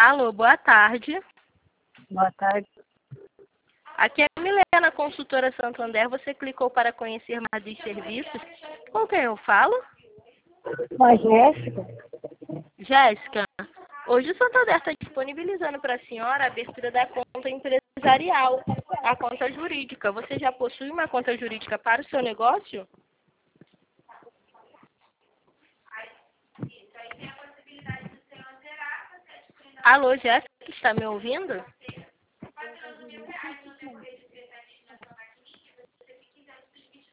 Alô, boa tarde. Boa tarde. Aqui é a Milena, consultora Santander. Você clicou para conhecer mais dos serviços. Com quem eu falo? Com a Jéssica. Jéssica, hoje o Santander está disponibilizando para a senhora a abertura da conta empresarial, a conta jurídica. Você já possui uma conta jurídica para o seu negócio? Alô, Jéssica, está me ouvindo?